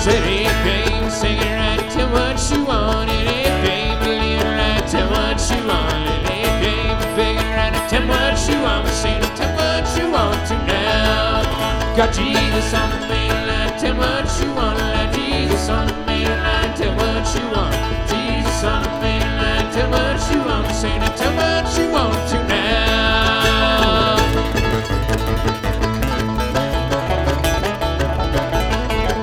Said it came singing right, tell what you wanted. It came believing right, tell what you wanted. It came begging right, tell what you want. Saying tell what you want to now. Got you